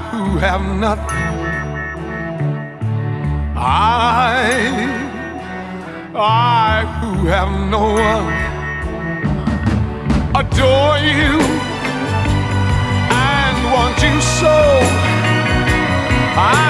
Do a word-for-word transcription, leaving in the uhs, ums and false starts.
who have nothing, I, I who have no one, adore you and want you so. I